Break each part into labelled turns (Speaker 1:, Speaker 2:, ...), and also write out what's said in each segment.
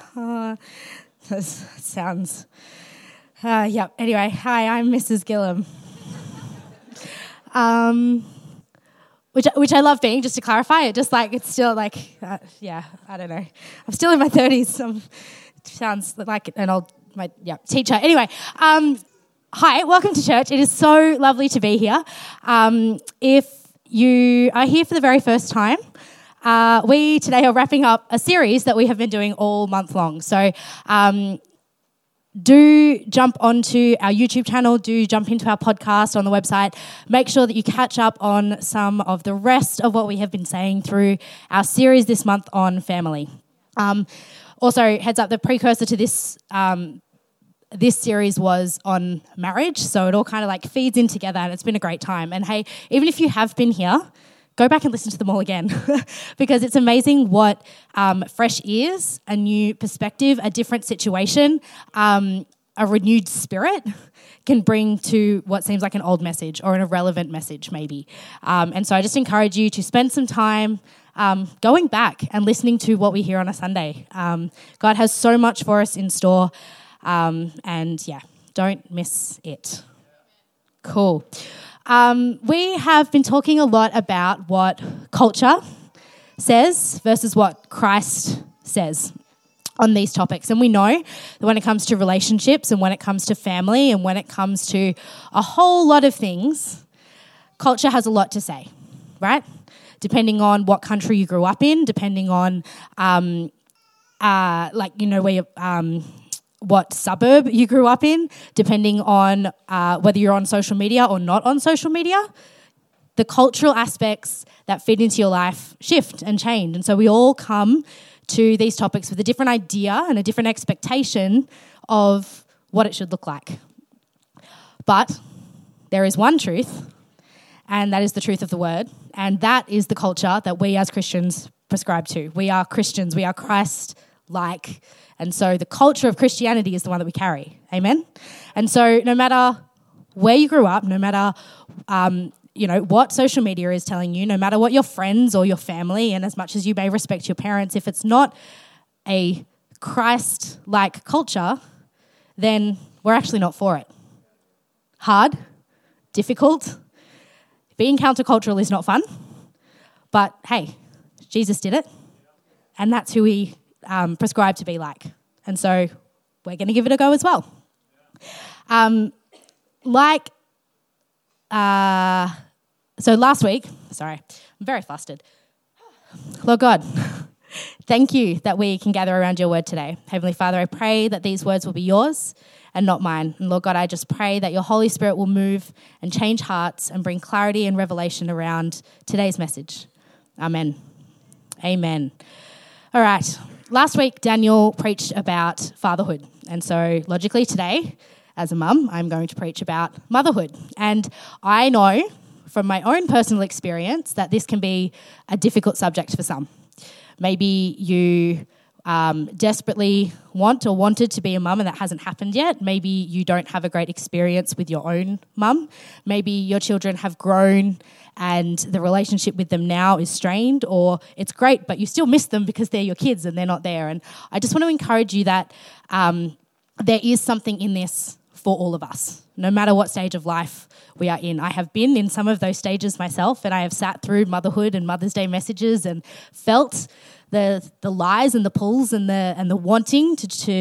Speaker 1: That sounds... Anyway, hi, I'm Mrs. Gillam. Which I love being, just to clarify it, just like, it's still like, I don't know. I'm still in my 30s. Sounds like an old, teacher. Anyway, hi, welcome to church. It is so lovely to be here. If you are here for the very first time, we today are wrapping up a series that we have been doing all month long. So do jump onto our YouTube channel, do jump into our podcast on the website. Make sure that you catch up on some of the rest of what we have been saying through our series this month on family. Also, heads up, the precursor to this this series was on marriage, so it all kind of like feeds in together, and it's been a great time. And hey, even if you have been here, go back and listen to them all again because it's amazing what fresh ears, a new perspective, a different situation, a renewed spirit can bring to what seems like an old message or an irrelevant message maybe. And so I just encourage you to spend some time going back and listening to what we hear on a Sunday. God has so much for us in store, and don't miss it. Cool. We have been talking a lot about what culture says versus what Christ says on these topics. And we know that when it comes to relationships and when it comes to family and when it comes to a whole lot of things, culture has a lot to say, right? Depending on what country you grew up in, depending on where you're... what suburb you grew up in, depending on whether you're on social media or not on social media, the cultural aspects that fit into your life shift and change. And so we all come to these topics with a different idea and a different expectation of what it should look like. But there is one truth, and that is the truth of the word, and that is the culture that we as Christians prescribe to. We are Christians, we are Christ-like. And so the culture of Christianity is the one that we carry. Amen? And so no matter where you grew up, no matter, what social media is telling you, no matter what your friends or your family, and as much as you may respect your parents, if it's not a Christ-like culture, then we're actually not for it. Hard, difficult, being countercultural is not fun, but hey, Jesus did it, and that's who he prescribed to be like. And so we're going to give it a go as well. So last week, I'm very flustered. Lord God, thank you that we can gather around your word today. Heavenly Father, I pray that these words will be yours and not mine. And Lord God, I just pray that your Holy Spirit will move and change hearts and bring clarity and revelation around today's message. Amen. Amen. All right. Last week, Daniel preached about fatherhood. And so logically today, as a mum, I'm going to preach about motherhood. And I know from my own personal experience that this can be a difficult subject for some. Maybe you desperately want or wanted to be a mum and that hasn't happened yet. Maybe you don't have a great experience with your own mum. Maybe your children have grown and the relationship with them now is strained, or it's great but you still miss them because they're your kids and they're not there. And I just want to encourage you that there is something in this for all of us, no matter what stage of life we are in. I have been in some of those stages myself, and I have sat through motherhood and Mother's Day messages and felt the lies and the pulls and the wanting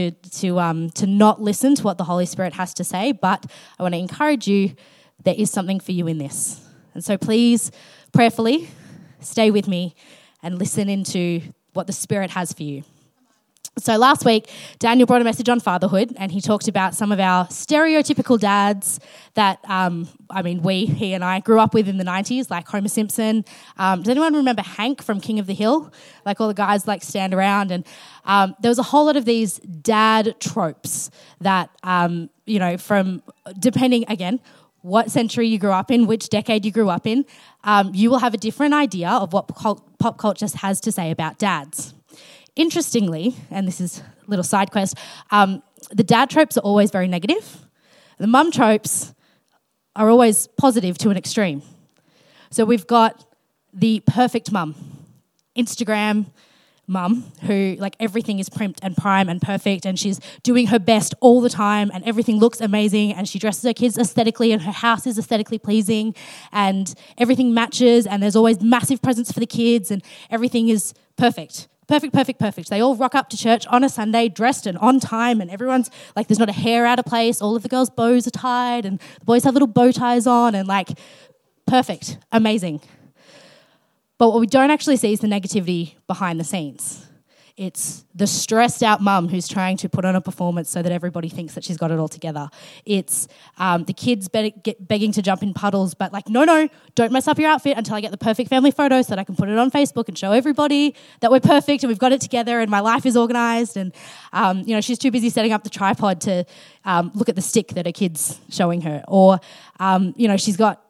Speaker 1: to not listen to what the Holy Spirit has to say. But I want to encourage you, there is something for you in this. And so please, prayerfully, stay with me and listen into what the Spirit has for you. So last week, Daniel brought a message on fatherhood, and he talked about some of our stereotypical dads that, he and I grew up with in the 90s, like Homer Simpson. Does anyone remember Hank from King of the Hill? Like all the guys like stand around, and there was a whole lot of these dad tropes that, from depending, again, what century you grew up in, which decade you grew up in, you will have a different idea of what pop culture has to say about dads. Interestingly, and this is a little side quest, the dad tropes are always very negative. The mum tropes are always positive to an extreme. So we've got the perfect mum, Instagram mum who, like, everything is primed and prime and perfect, and she's doing her best all the time, and everything looks amazing, and she dresses her kids aesthetically, and her house is aesthetically pleasing, and everything matches, and there's always massive presents for the kids, and everything is perfect. Perfect, perfect, perfect. They all rock up to church on a Sunday dressed and on time, and everyone's like, there's not a hair out of place. All of the girls' bows are tied, and the boys have little bow ties on, and like, perfect, amazing. But what we don't actually see is the negativity behind the scenes. It's the stressed out mum who's trying to put on a performance so that everybody thinks that she's got it all together. It's the kids begging to jump in puddles, but like, no, don't mess up your outfit until I get the perfect family photo so that I can put it on Facebook and show everybody that we're perfect and we've got it together and my life is organised. And, she's too busy setting up the tripod to look at the stick that her kid's showing her. Or, she's got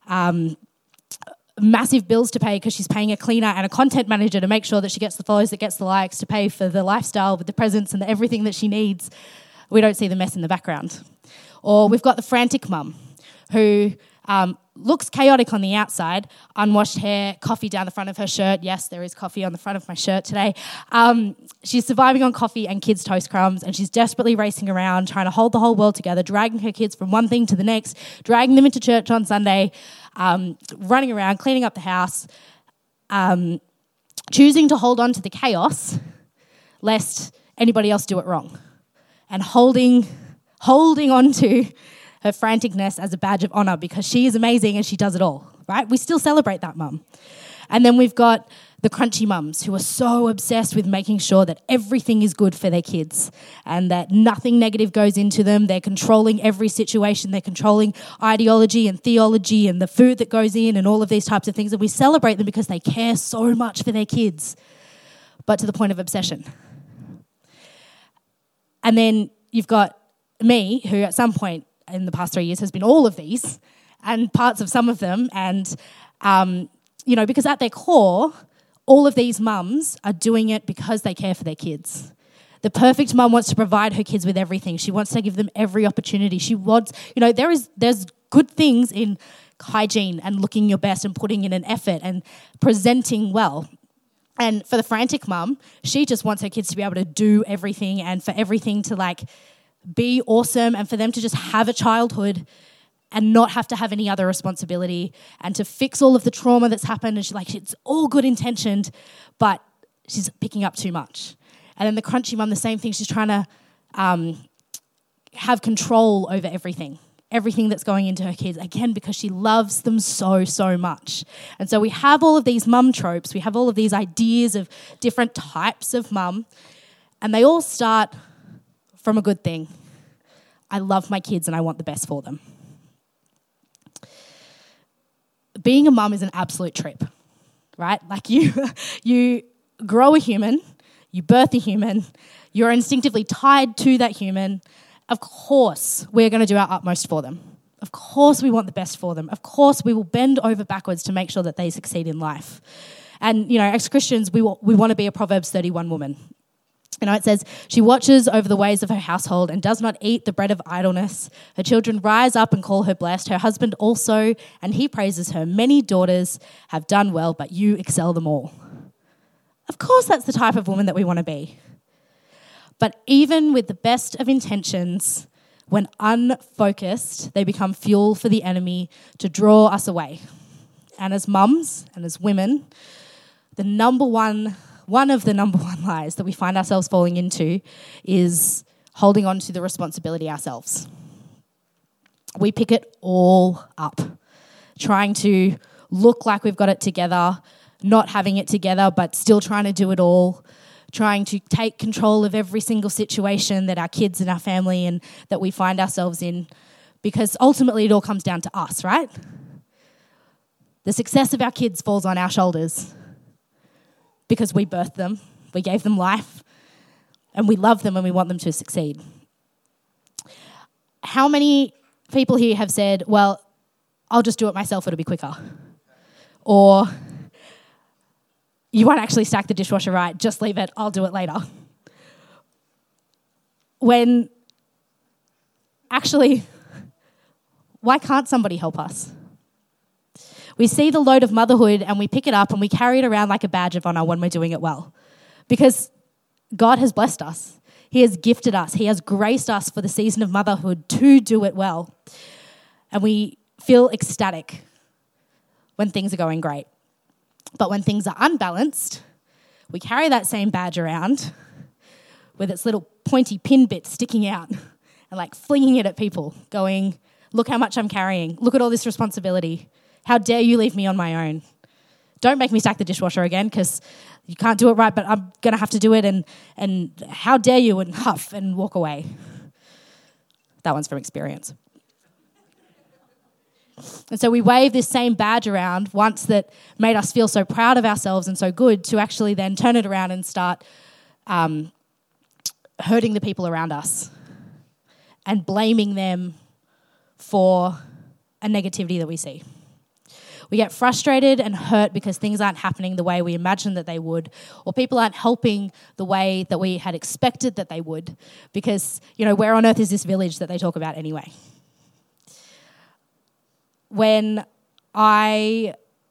Speaker 1: massive bills to pay because she's paying a cleaner and a content manager to make sure that she gets the follows, that gets the likes, to pay for the lifestyle with the presents and everything that she needs. We don't see the mess in the background. Or we've got the frantic mum who looks chaotic on the outside, unwashed hair, coffee down the front of her shirt. Yes, there is coffee on the front of my shirt today. She's surviving on coffee and kids' toast crumbs, and she's desperately racing around, trying to hold the whole world together, dragging her kids from one thing to the next, dragging them into church on Sunday, running around, cleaning up the house, choosing to hold on to the chaos lest anybody else do it wrong, and holding on to her franticness as a badge of honour because she is amazing and she does it all, right? We still celebrate that mum. And then we've got the crunchy mums who are so obsessed with making sure that everything is good for their kids and that nothing negative goes into them. They're controlling every situation. They're controlling ideology and theology and the food that goes in and all of these types of things. And we celebrate them because they care so much for their kids, but to the point of obsession. And then you've got me, who at some point in the past 3 years has been all of these and parts of some of them. And, because at their core, all of these mums are doing it because they care for their kids. The perfect mum wants to provide her kids with everything. She wants to give them every opportunity. She wants, there's good things in hygiene and looking your best and putting in an effort and presenting well. And for the frantic mum, she just wants her kids to be able to do everything and for everything to be awesome and for them to just have a childhood and not have to have any other responsibility and to fix all of the trauma that's happened. And it's all good intentioned, but she's picking up too much. And then the crunchy mum, the same thing. She's trying to have control over everything that's going into her kids, again, because she loves them so, so much. And so we have all of these mum tropes. We have all of these ideas of different types of mum, and they all start from a good thing. I love my kids and I want the best for them. Being a mum is an absolute trip, right? You grow a human, you birth a human, you're instinctively tied to that human. Of course, we're going to do our utmost for them. Of course, we want the best for them. Of course, we will bend over backwards to make sure that they succeed in life. And, as Christians, we want to be a Proverbs 31 woman. It says, she watches over the ways of her household and does not eat the bread of idleness. Her children rise up and call her blessed. Her husband also, and he praises her. Many daughters have done well, but you excel them all. Of course, that's the type of woman that we want to be. But even with the best of intentions, when unfocused, they become fuel for the enemy to draw us away. And as mums and as women, one of the number one lies that we find ourselves falling into is holding on to the responsibility ourselves. We pick it all up, trying to look like we've got it together, not having it together, but still trying to do it all, trying to take control of every single situation that our kids and our family and that we find ourselves in, because ultimately it all comes down to us, right? The success of our kids falls on our shoulders because we birthed them, we gave them life, and we love them and we want them to succeed. How many people here have said, well, I'll just do it myself, it'll be quicker? Or, you won't actually stack the dishwasher right, just leave it, I'll do it later. When actually, why can't somebody help us? We see the load of motherhood and we pick it up and we carry it around like a badge of honour when we're doing it well. because God has blessed us. He has gifted us. He has graced us for the season of motherhood to do it well. And we feel ecstatic when things are going great. But when things are unbalanced, we carry that same badge around with its little pointy pin bit sticking out and like flinging it at people, going, look how much I'm carrying. Look at all this responsibility. How dare you leave me on my own? Don't make me stack the dishwasher again because you can't do it right, but I'm going to have to do it. And how dare you, and huff and walk away. That one's from experience. And so we wave this same badge around once that made us feel so proud of ourselves and so good, to actually then turn it around and start hurting the people around us and blaming them for a negativity that we see. We get frustrated and hurt because things aren't happening the way we imagined that they would, or people aren't helping the way that we had expected that they would, because, where on earth is this village that they talk about anyway? When I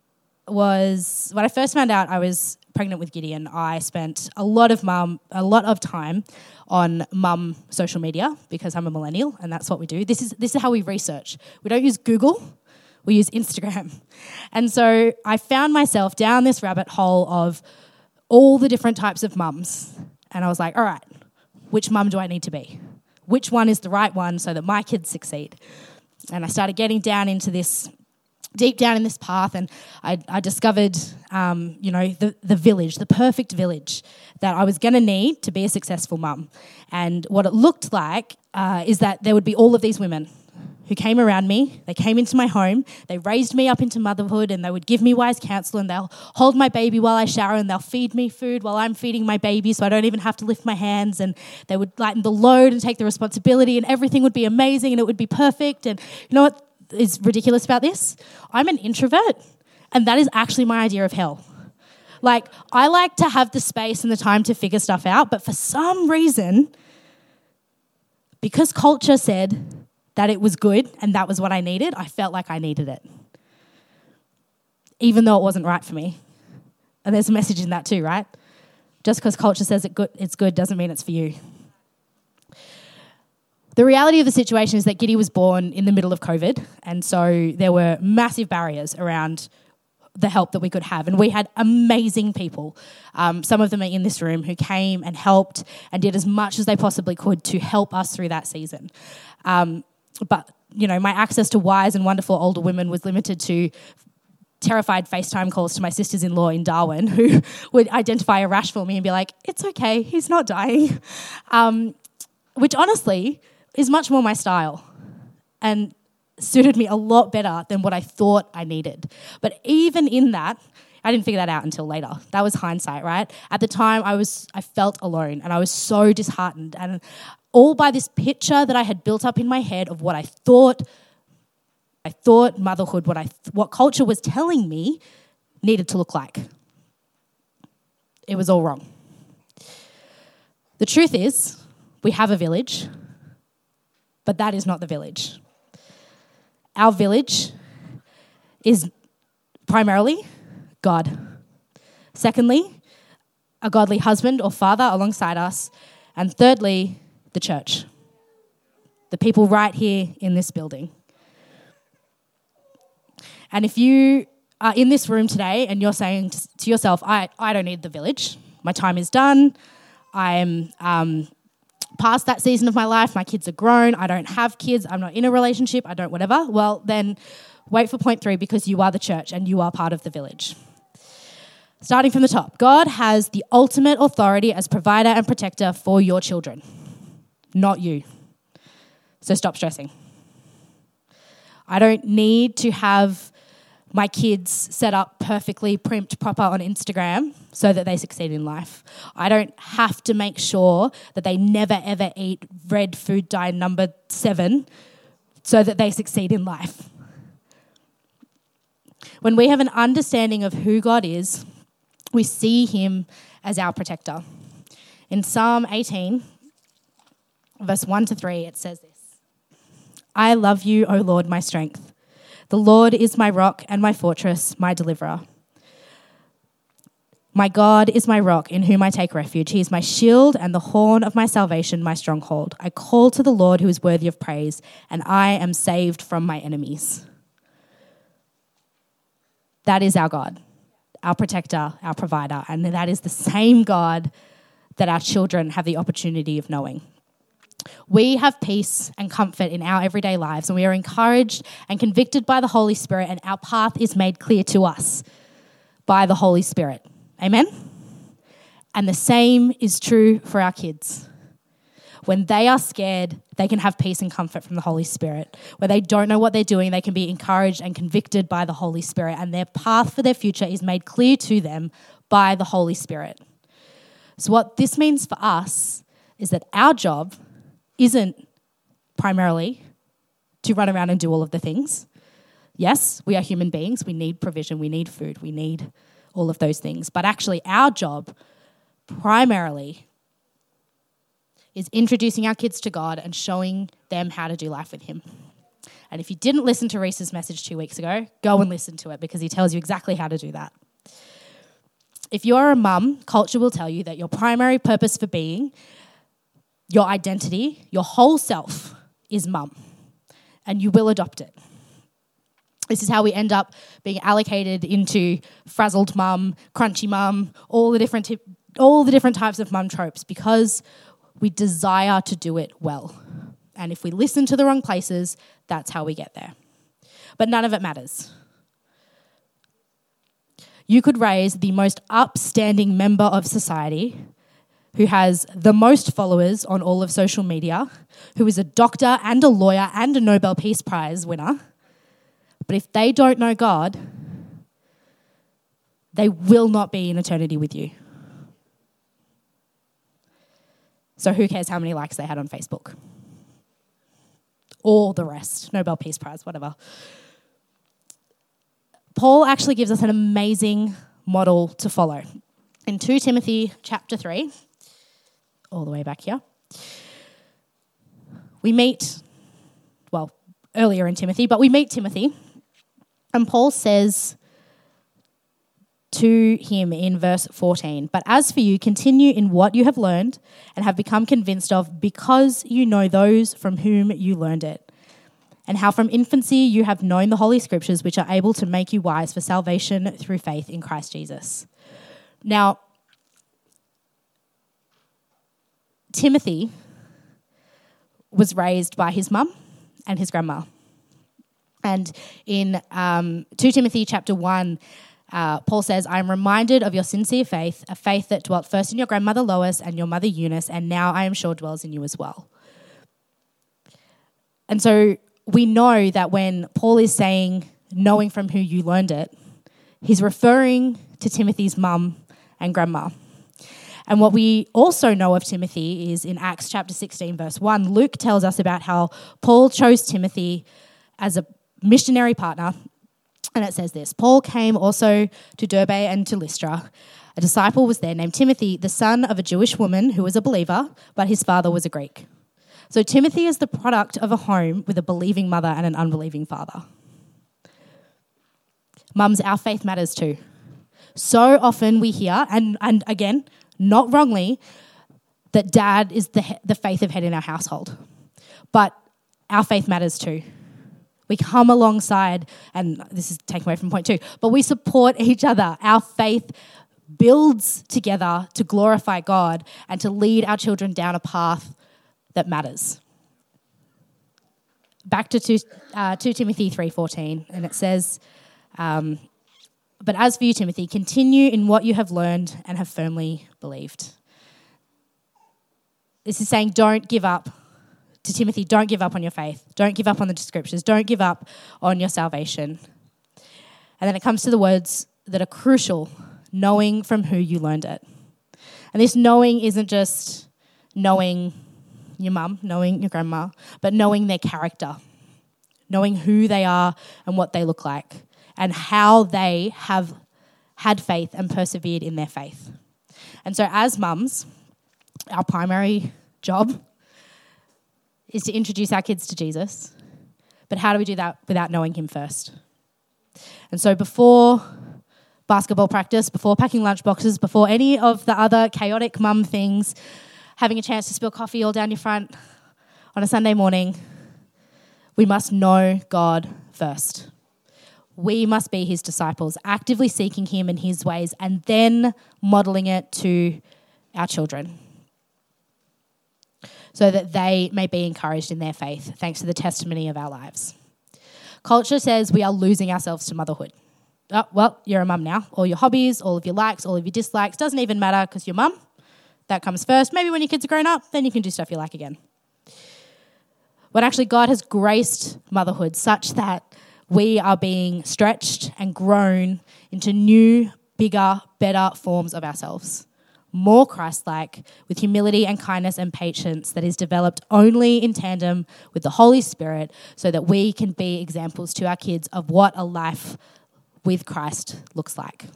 Speaker 1: first found out I was pregnant with Gideon, I spent a lot of time on mum social media, because I'm a millennial and that's what we do. This is how we research. We don't use Google, we use Instagram. And so I found myself down this rabbit hole of all the different types of mums. And I was like, all right, which mum do I need to be? Which one is the right one so that my kids succeed? And I started getting deep down in this path, and I discovered, the village, the perfect village that I was going to need to be a successful mum. And what it looked like is that there would be all of these women who came around me. They came into my home, they raised me up into motherhood, and they would give me wise counsel, and they'll hold my baby while I shower, and they'll feed me food while I'm feeding my baby, so I don't even have to lift my hands, and they would lighten the load and take the responsibility, and everything would be amazing and it would be perfect. And you know what is ridiculous about this? I'm an introvert, and that is actually my idea of hell. Like, I like to have the space and the time to figure stuff out, but for some reason, because culture said that it was good and that was what I needed, I felt like I needed it, even though it wasn't right for me. And there's a message in that too, right? Just because culture says it's good doesn't mean it's for you. The reality of the situation is that Giddy was born in the middle of COVID, and so there were massive barriers around the help that we could have. And we had amazing people, some of them are in this room, who came and helped and did as much as they possibly could to help us through that season. But, my access to wise and wonderful older women was limited to terrified FaceTime calls to my sisters-in-law in Darwin, who would identify a rash for me and be like, it's okay, he's not dying. Which honestly is much more my style and suited me a lot better than what I thought I needed. But even in that, I didn't figure that out until later. That was hindsight, right? At the time, I felt alone, and I was so disheartened, and all by this picture that I had built up in my head of what I thought motherhood, what culture was telling me needed to look like. It was all wrong. The truth is, we have a village, but that is not the village. Our village is primarily God. Secondly, a godly husband or father alongside us. And thirdly, the church. The people right here in this building. And if you are in this room today and you're saying to yourself, I don't need the village. My time is done. I'm past that season of my life. My kids are grown. I don't have kids. I'm not in a relationship. I don't whatever. Well, then wait for point 3, because you are the church and you are part of the village. Starting from the top, God has the ultimate authority as provider and protector for your children, not you. So stop stressing. I don't need to have my kids set up perfectly primped proper on Instagram so that they succeed in life. I don't have to make sure that they never ever eat red food dye number 7 so that they succeed in life. When we have an understanding of who God is, we see him as our protector. In Psalm 18, verse 1-3, it says this: I love you, O Lord, my strength. The Lord is my rock and my fortress, my deliverer. My God is my rock in whom I take refuge. He is my shield and the horn of my salvation, my stronghold. I call to the Lord who is worthy of praise, and I am saved from my enemies. That is our God, our protector, our provider, and that is the same God that our children have the opportunity of knowing. We have peace and comfort in our everyday lives, and we are encouraged and convicted by the Holy Spirit, and our path is made clear to us by the Holy Spirit. Amen? And the same is true for our kids. When they are scared, they can have peace and comfort from the Holy Spirit. When they don't know what they're doing, they can be encouraged and convicted by the Holy Spirit, and their path for their future is made clear to them by the Holy Spirit. So what this means for us is that our job isn't primarily to run around and do all of the things. Yes, we are human beings. We need provision. We need food. We need all of those things. But actually, our job primarily is introducing our kids to God and showing them how to do life with Him. And if you didn't listen to Reese's message 2 weeks ago, go and listen to it because he tells you exactly how to do that. If you are a mum, culture will tell you that your primary purpose for being, your identity, your whole self is mum, and you will adopt it. This is how we end up being allocated into frazzled mum, crunchy mum, all the different types of mum tropes because we desire to do it well. And if we listen to the wrong places, that's how we get there. But none of it matters. You could raise the most upstanding member of society who has the most followers on all of social media, who is a doctor and a lawyer and a Nobel Peace Prize winner. But if they don't know God, they will not be in eternity with you. So who cares how many likes they had on Facebook? All the rest, Nobel Peace Prize, whatever. Paul actually gives us an amazing model to follow. In 2 Timothy chapter 3, all the way back here, we meet, earlier in Timothy, but we meet Timothy. And Paul says to him in verse 14, "But as for you, continue in what you have learned and have become convinced of, because you know those from whom you learned it, and how from infancy you have known the Holy Scriptures, which are able to make you wise for salvation through faith in Christ Jesus." Now, Timothy was raised by his mum and his grandma. And in 2 Timothy chapter 1, Paul says, "I am reminded of your sincere faith, a faith that dwelt first in your grandmother Lois and your mother Eunice, and now I am sure dwells in you as well." And so we know that when Paul is saying, knowing from who you learned it, he's referring to Timothy's mum and grandma. And what we also know of Timothy is in Acts chapter 16, verse 1, Luke tells us about how Paul chose Timothy as a missionary partner. And it says this: "Paul came also to Derbe and to Lystra. A disciple was there named Timothy, the son of a Jewish woman who was a believer, but his father was a Greek." So Timothy is the product of a home with a believing mother and an unbelieving father. Mums, our faith matters too. So often we hear, and again, not wrongly, that dad is the faith of head in our household. But our faith matters too. We come alongside, and this is taken away from point 2, but we support each other. Our faith builds together to glorify God and to lead our children down a path that matters. Back to 2 Timothy 3:14, and it says, "But as for you, Timothy, continue in what you have learned and have firmly believed." This is saying don't give up. To Timothy, don't give up on your faith. Don't give up on the scriptures. Don't give up on your salvation. And then it comes to the words that are crucial, knowing from who you learned it. And this knowing isn't just knowing your mum, knowing your grandma, but knowing their character, knowing who they are and what they look like, and how they have had faith and persevered in their faith. And so as mums, our primary job is to introduce our kids to Jesus. But how do we do that without knowing him first? And so before basketball practice, before packing lunchboxes, before any of the other chaotic mum things, having a chance to spill coffee all down your front on a Sunday morning, we must know God first. We must be his disciples, actively seeking him and his ways, and then modelling it to our children so that they may be encouraged in their faith, thanks to the testimony of our lives. Culture says we are losing ourselves to motherhood. Oh, well, you're a mum now. All your hobbies, all of your likes, all of your dislikes, doesn't even matter because you're mum. That comes first. Maybe when your kids are grown up, then you can do stuff you like again. When actually God has graced motherhood such that we are being stretched and grown into new, bigger, better forms of ourselves. More Christ-like, with humility and kindness and patience that is developed only in tandem with the Holy Spirit so that we can be examples to our kids of what a life with Christ looks like.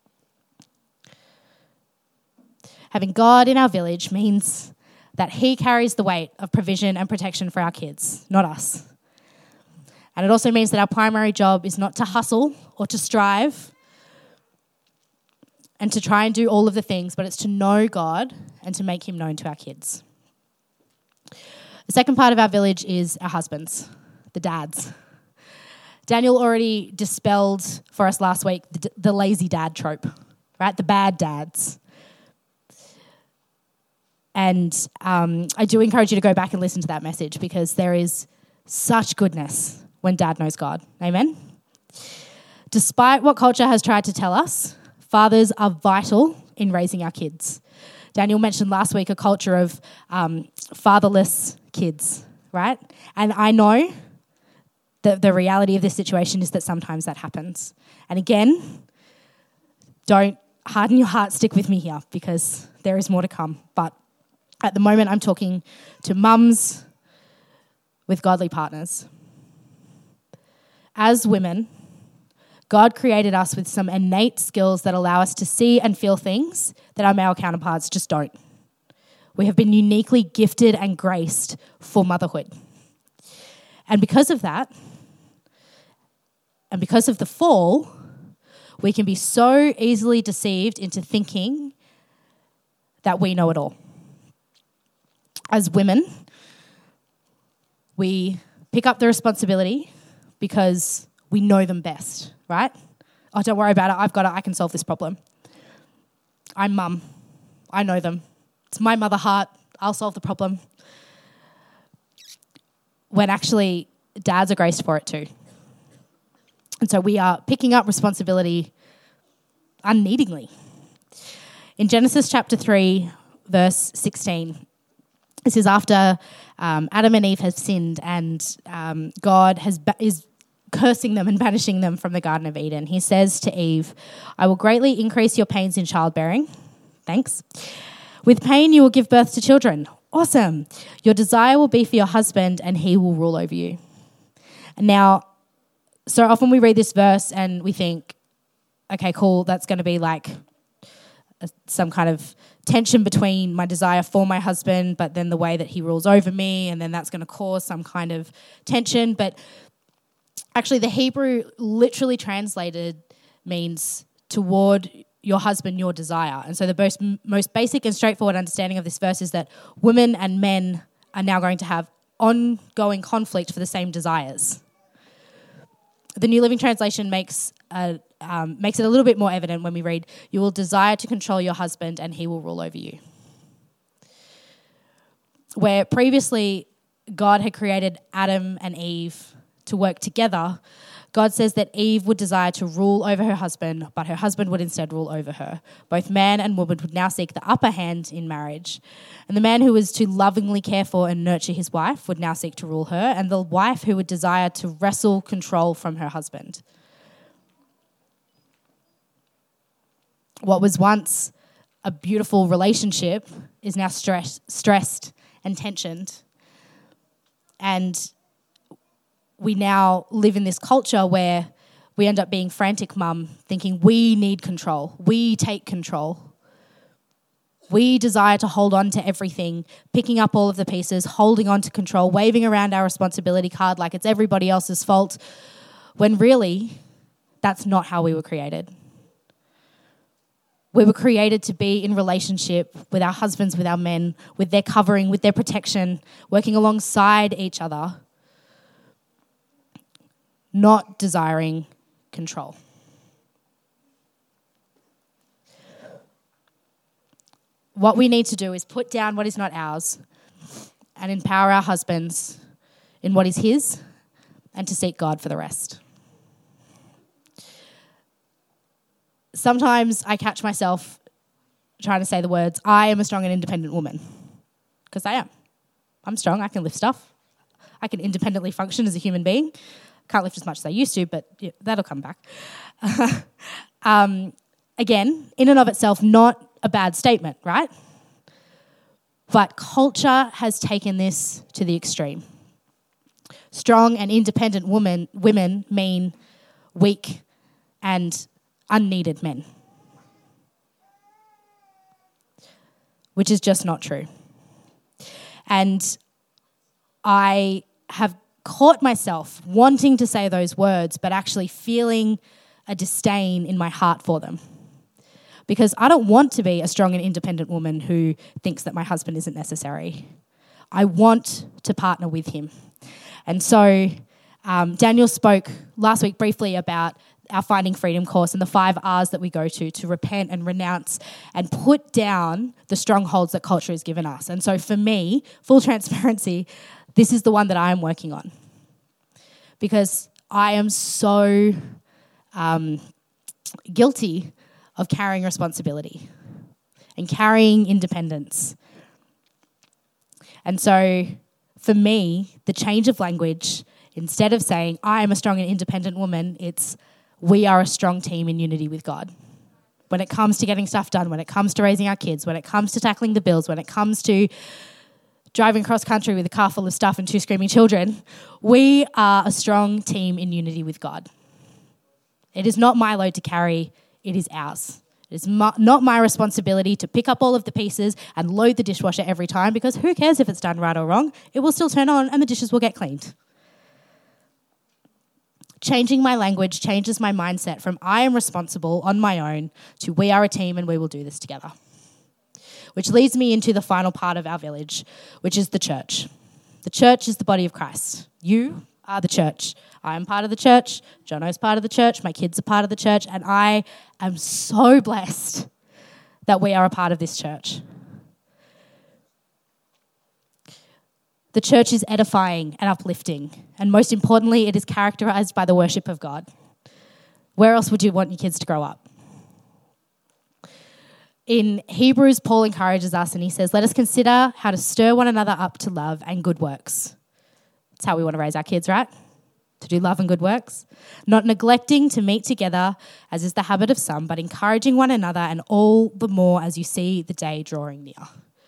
Speaker 1: Having God in our village means that he carries the weight of provision and protection for our kids, not us. And it also means that our primary job is not to hustle or to strive and to try and do all of the things, but it's to know God and to make him known to our kids. The second part of our village is our husbands, the dads. Daniel already dispelled for us last week the lazy dad trope, right? The bad dads. And I do encourage you to go back and listen to that message because there is such goodness when dad knows God. Amen? Despite what culture has tried to tell us, fathers are vital in raising our kids. Daniel mentioned last week a culture of fatherless kids, right? And I know that the reality of this situation is that sometimes that happens. And again, don't harden your heart, stick with me here because there is more to come. But at the moment, I'm talking to mums with godly partners. As women, God created us with some innate skills that allow us to see and feel things that our male counterparts just don't. We have been uniquely gifted and graced for motherhood. And because of that, and because of the fall, we can be so easily deceived into thinking that we know it all. As women, we pick up the responsibility because we know them best, right? Oh, don't worry about it. I've got it. I can solve this problem. I'm mum. I know them. It's my mother heart. I'll solve the problem. When actually dads are graced for it too. And so we are picking up responsibility unneedingly. In Genesis chapter 3, verse 16, this is after Adam and Eve have sinned and God is cursing them and banishing them from the Garden of Eden. He says to Eve, I will greatly increase your pains in childbearing. Thanks. With pain you will give birth to children. Awesome. Your desire will be for your husband and he will rule over you. And now, so often we read this verse and we think, okay, cool, that's going to be like some kind of tension between my desire for my husband, but then the way that he rules over me, and then that's going to cause some kind of tension. But actually, the Hebrew literally translated means toward your husband, your desire. And so the most basic and straightforward understanding of this verse is that women and men are now going to have ongoing conflict for the same desires. The New Living Translation makes it a little bit more evident when we read, you will desire to control your husband and he will rule over you. Where previously God had created Adam and Eve to work together, God says that Eve would desire to rule over her husband, but her husband would instead rule over her. Both man and woman would now seek the upper hand in marriage. And the man who was to lovingly care for and nurture his wife would now seek to rule her, and the wife who would desire to wrestle control from her husband. What was once a beautiful relationship is now stressed and tensioned. And we now live in this culture where we end up being frantic mum, thinking we need control. We take control. We desire to hold on to everything, picking up all of the pieces, holding on to control, waving around our responsibility card like it's everybody else's fault, when really that's not how we were created. We were created to be in relationship with our husbands, with our men, with their covering, with their protection, working alongside each other, not desiring control. What we need to do is put down what is not ours and empower our husbands in what is his, and to seek God for the rest. Sometimes I catch myself trying to say the words, I am a strong and independent woman. Because I am. I'm strong, I can lift stuff. I can independently function as a human being. Can't lift as much as I used to, but yeah, that'll come back. Again, in and of itself, not a bad statement, right? But culture has taken this to the extreme. Strong and independent women mean weak and unneeded men, which is just not true. And I have caught myself wanting to say those words, but actually feeling a disdain in my heart for them. Because I don't want to be a strong and independent woman who thinks that my husband isn't necessary. I want to partner with him. And so Daniel spoke last week briefly about our Finding Freedom course and the 5 R's that we go to repent and renounce and put down the strongholds that culture has given us. And so for me, full transparency, this is the one that I am working on. Because I am so guilty of carrying responsibility and carrying independence. And so for me, the change of language, instead of saying, I am a strong and independent woman, it's, we are a strong team in unity with God. When it comes to getting stuff done, when it comes to raising our kids, when it comes to tackling the bills, when it comes to driving cross country with a car full of stuff and 2 screaming children, we are a strong team in unity with God. It is not my load to carry, it is ours. It is not my responsibility to pick up all of the pieces and load the dishwasher every time, because who cares if it's done right or wrong? It will still turn on and the dishes will get cleaned. Changing my language changes my mindset from I am responsible on my own to we are a team and we will do this together. Which leads me into the final part of our village, which is the church. The church is the body of Christ. You are the church. I am part of the church. Jono's part of the church. My kids are part of the church. And I am so blessed that we are a part of this church. The church is edifying and uplifting. And most importantly, it is characterized by the worship of God. Where else would you want your kids to grow up? In Hebrews, Paul encourages us and he says, let us consider how to stir one another up to love and good works. That's how we want to raise our kids, right? To do love and good works. Not neglecting to meet together, as is the habit of some, but encouraging one another, and all the more as you see the day drawing near.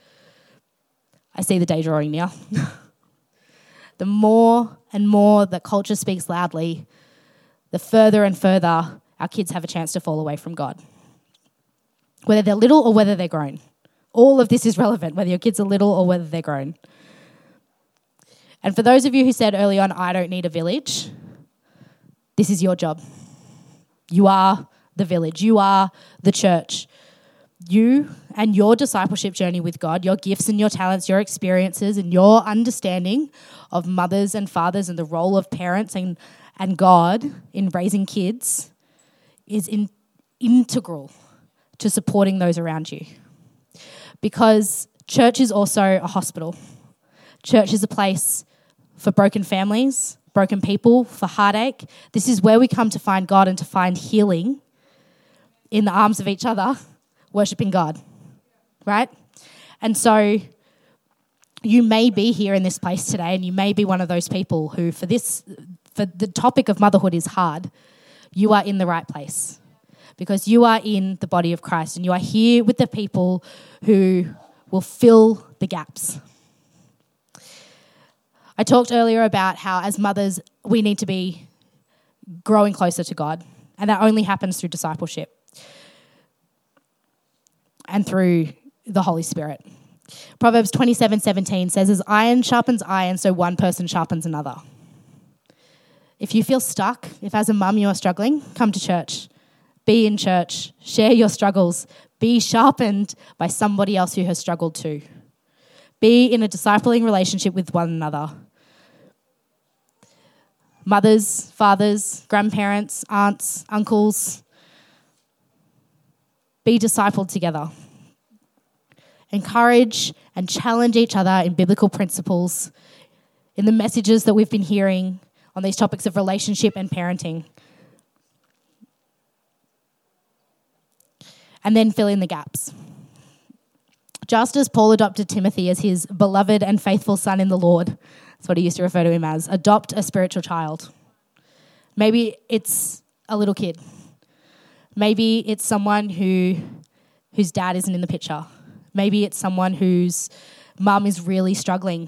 Speaker 1: I see the day drawing near. The more and more that culture speaks loudly, the further and further our kids have a chance to fall away from God. Whether they're little or whether they're grown. All of this is relevant, whether your kids are little or whether they're grown. And for those of you who said early on, I don't need a village, this is your job. You are the village. You are the church. You and your discipleship journey with God, your gifts and your talents, your experiences and your understanding of mothers and fathers and the role of parents and God in raising kids is integral to supporting those around you. Because church is also a hospital. Church is a place for broken families, broken people, for heartache. This is where we come to find God and to find healing in the arms of each other, worshipping God, right? And so you may be here in this place today and you may be one of those people who for the topic of motherhood is hard. You are in the right place because you are in the body of Christ and you are here with the people who will fill the gaps. I talked earlier about how as mothers we need to be growing closer to God, and that only happens through discipleship and through the Holy Spirit. Proverbs 27:17 says, as iron sharpens iron, so one person sharpens another. If you feel stuck, if as a mum you are struggling, come to church. Be in church. Share your struggles. Be sharpened by somebody else who has struggled too. Be in a discipling relationship with one another. Mothers, fathers, grandparents, aunts, uncles. Be discipled together. Encourage and challenge each other in biblical principles, in the messages that we've been hearing on these topics of relationship and parenting. And then fill in the gaps. Just as Paul adopted Timothy as his beloved and faithful son in the Lord, that's what he used to refer to him as, adopt a spiritual child. Maybe it's a little kid. Maybe it's someone whose dad isn't in the picture. Maybe it's someone whose mum is really struggling.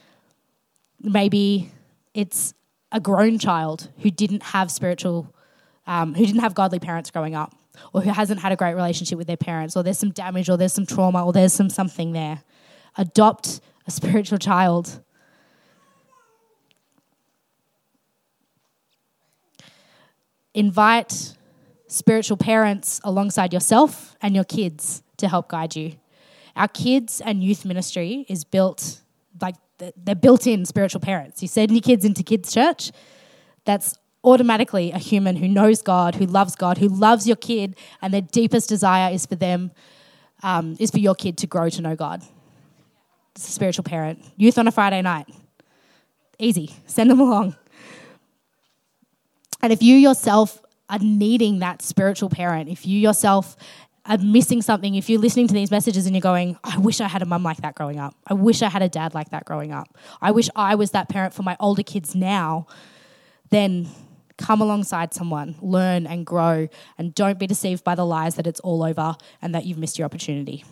Speaker 1: Maybe it's a grown child who didn't have godly parents growing up, or who hasn't had a great relationship with their parents, or there's some damage, or there's some trauma, or there's something there. Adopt a spiritual child. Invite spiritual parents alongside yourself and your kids to help guide you. Our kids and youth ministry is built, like they're built-in spiritual parents. You send your kids into kids' church, that's automatically a human who knows God, who loves your kid, and their deepest desire is for them, is for your kid to grow to know God. It's a spiritual parent. Youth on a Friday night. Easy. Send them along. And if you yourself are needing that spiritual parent, if you yourself are missing something, if you're listening to these messages and you're going, I wish I had a mum like that growing up. I wish I had a dad like that growing up. I wish I was that parent for my older kids now. Then come alongside someone, learn and grow, and don't be deceived by the lies that it's all over and that you've missed your opportunity.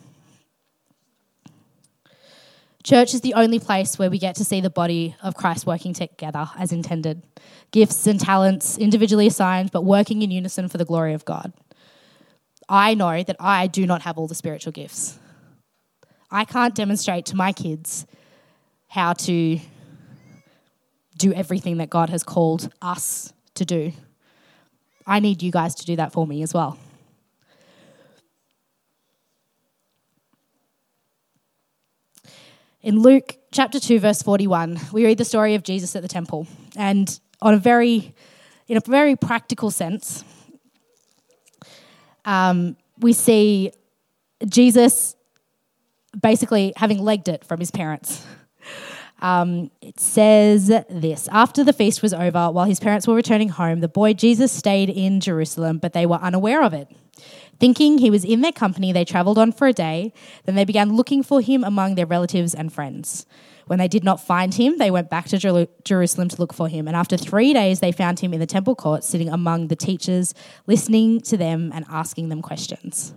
Speaker 1: Church is the only place where we get to see the body of Christ working together as intended. Gifts and talents individually assigned, but working in unison for the glory of God. I know that I do not have all the spiritual gifts. I can't demonstrate to my kids how to do everything that God has called us to do. I need you guys to do that for me as well. In Luke chapter 2, verse 41, we read the story of Jesus at the temple. And in a very practical sense, we see Jesus basically having legged it from his parents. It says this: after the feast was over, while his parents were returning home, the boy Jesus stayed in Jerusalem, but they were unaware of it. Thinking he was in their company, they travelled on for a day. Then they began looking for him among their relatives and friends. When they did not find him, they went back to Jerusalem to look for him. And after 3 days, they found him in the temple court, sitting among the teachers, listening to them and asking them questions.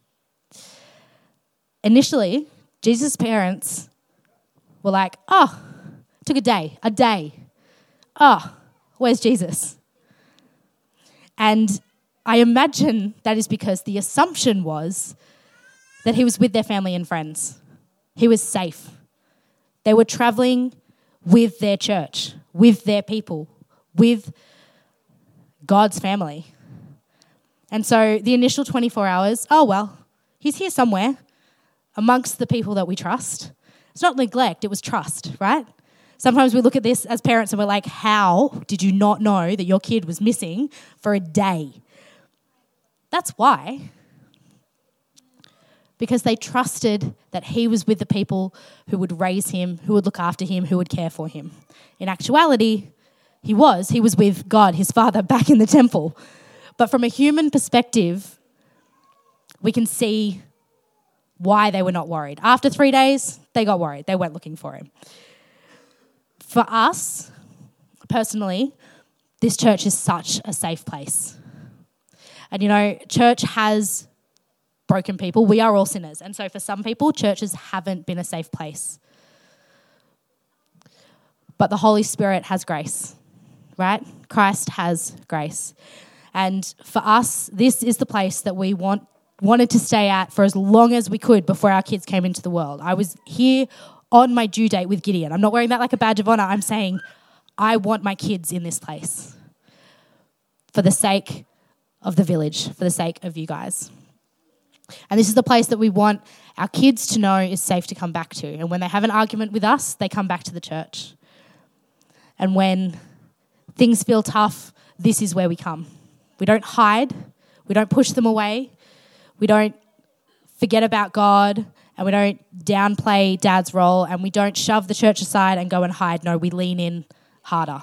Speaker 1: Initially, Jesus' parents were like, took a day. Where's Jesus? And I imagine that is because the assumption was that he was with their family and friends. He was safe. They were traveling with their church, with their people, with God's family. And so the initial 24 hours, he's here somewhere amongst the people that we trust. It's not neglect, it was trust, right? Sometimes we look at this as parents and we're like, how did you not know that your kid was missing for a day? That's why. Because they trusted that he was with the people who would raise him, who would look after him, who would care for him. In actuality, he was with God, his Father, back in the temple. But from a human perspective, we can see why they were not worried. After 3 days, they got worried. They went looking for him. For us, personally, this church is such a safe place. And church has broken people. We are all sinners. And so for some people, churches haven't been a safe place. But the Holy Spirit has grace, right? Christ has grace. And for us, this is the place that we wanted to stay at for as long as we could before our kids came into the world. I was here on my due date with Gideon. I'm not wearing that like a badge of honor. I'm saying I want my kids in this place for the sake of the village, for the sake of you guys. And this is the place that we want our kids to know is safe to come back to. And when they have an argument with us, they come back to the church. And when things feel tough, this is where we come. We don't hide. We don't push them away. We don't forget about God, and we don't downplay Dad's role, and we don't shove the church aside and go and hide. No, we lean in harder.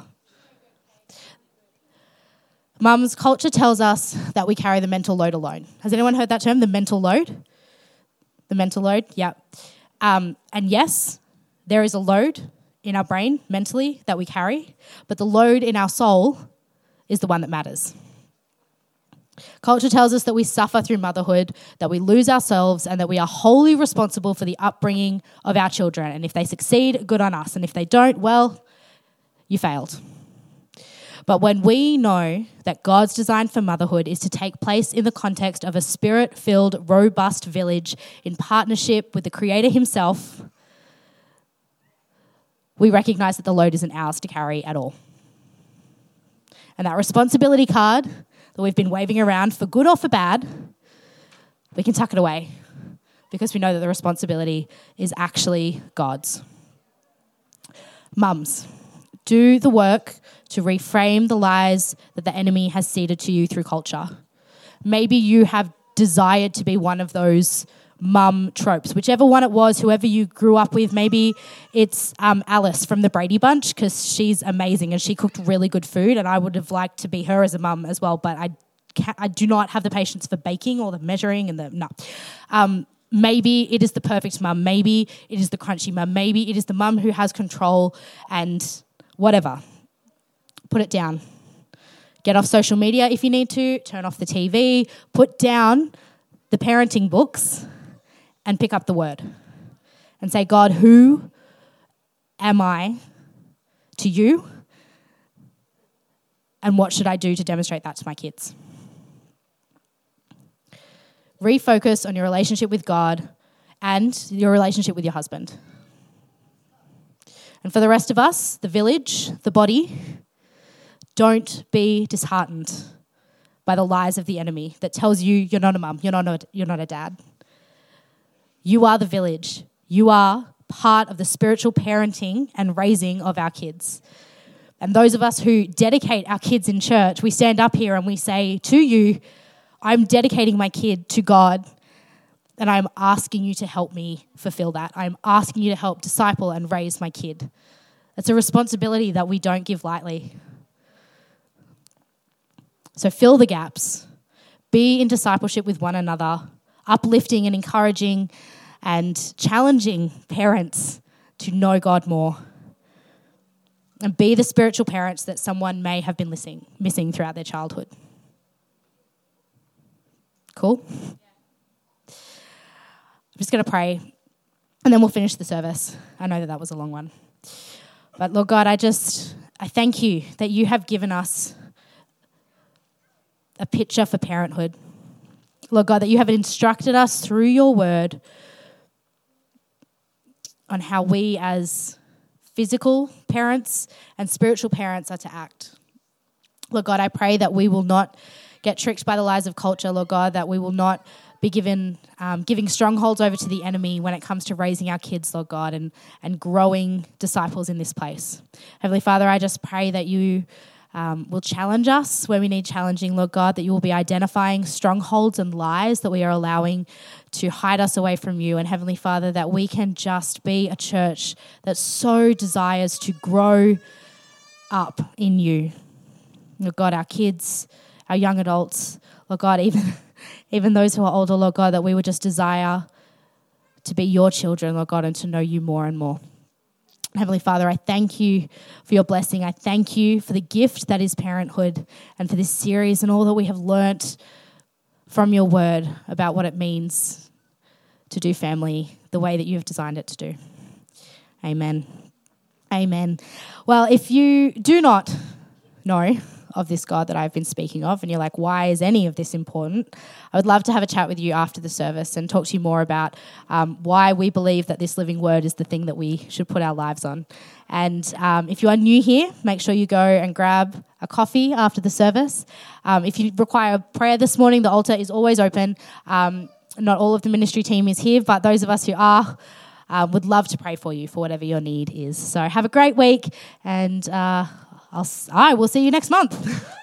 Speaker 1: Mum's culture tells us that we carry the mental load alone. Has anyone heard that term, the mental load? The mental load, yeah. And yes, there is a load in our brain mentally that we carry, but the load in our soul is the one that matters. Culture tells us that we suffer through motherhood, that we lose ourselves, and that we are wholly responsible for the upbringing of our children. And if they succeed, good on us. And if they don't, well, you failed. But when we know that God's design for motherhood is to take place in the context of a spirit-filled, robust village in partnership with the Creator himself, we recognise that the load isn't ours to carry at all. And that responsibility card that we've been waving around for good or for bad, we can tuck it away because we know that the responsibility is actually God's. Mums, do the work to reframe the lies that the enemy has seeded to you through culture. Maybe you have desired to be one of those mum tropes, whichever one it was, whoever you grew up with. Maybe it's Alice from the Brady Bunch because she's amazing and she cooked really good food, and I would have liked to be her as a mum as well, but I do not have the patience for baking or the measuring and the no. Maybe it is the perfect mum. Maybe it is the crunchy mum. Maybe it is the mum who has control and whatever. Put it down. Get off social media if you need to. Turn off the TV. Put down the parenting books and pick up the word and say, God, who am I to you? And what should I do to demonstrate that to my kids? Refocus on your relationship with God and your relationship with your husband. And for the rest of us, the village, the body, don't be disheartened by the lies of the enemy that tells you you're not a mum, you're not a dad. You are the village. You are part of the spiritual parenting and raising of our kids. And those of us who dedicate our kids in church, we stand up here and we say to you, I'm dedicating my kid to God, and I'm asking you to help me fulfill that. I'm asking you to help disciple and raise my kid. It's a responsibility that we don't give lightly. So fill the gaps. Be in discipleship with one another, uplifting and encouraging and challenging parents to know God more. And be the spiritual parents that someone may have been missing throughout their childhood. Cool? I'm just going to pray and then we'll finish the service. I know that was a long one. But Lord God, I thank you that you have given us a picture for parenthood. Lord God, that you have instructed us through your word on how we as physical parents and spiritual parents are to act. Lord God, I pray that we will not get tricked by the lies of culture, Lord God, that we will not be giving strongholds over to the enemy when it comes to raising our kids, Lord God, and growing disciples in this place. Heavenly Father, I just pray that you will challenge us where we need challenging, Lord God, that you will be identifying strongholds and lies that we are allowing to hide us away from you. And Heavenly Father, that we can just be a church that so desires to grow up in you. Lord God, our kids, our young adults, Lord God, even those who are older, Lord God, that we would just desire to be your children, Lord God, and to know you more and more. Heavenly Father, I thank you for your blessing. I thank you for the gift that is parenthood and for this series and all that we have learnt from your word about what it means to do family the way that you have designed it to do. Amen. Amen. Well, if you do not know of this God that I've been speaking of and you're like, why is any of this important? I would love to have a chat with you after the service and talk to you more about why we believe that this living word is the thing that we should put our lives on. And if you are new here, make sure you go and grab a coffee after the service. If you require prayer this morning, the altar is always open. not all of the ministry team is here, but those of us who are would love to pray for you for whatever your need is. So have a great week, and I will see you next month.